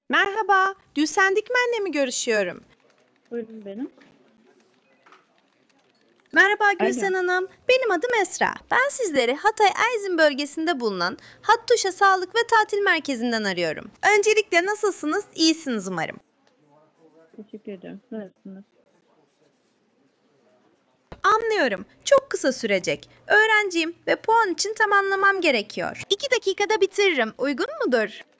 Merhaba, Gülsen Dikmen'le mi görüşüyorum? Buyurun benim. Merhaba Alo. Gülsen Hanım, benim adım Esra. Ben sizleri Hatay Aydın bölgesinde bulunan Hattuşa Sağlık ve Tatil Merkezi'nden arıyorum. Öncelikle nasılsınız? İyisiniz umarım. Teşekkür ederim. Siz nasılsınız? Anlıyorum. Çok kısa sürecek. Öğrenciyim ve puan için tamamlamam gerekiyor. 2 dakikada bitiririm. Uygun mudur?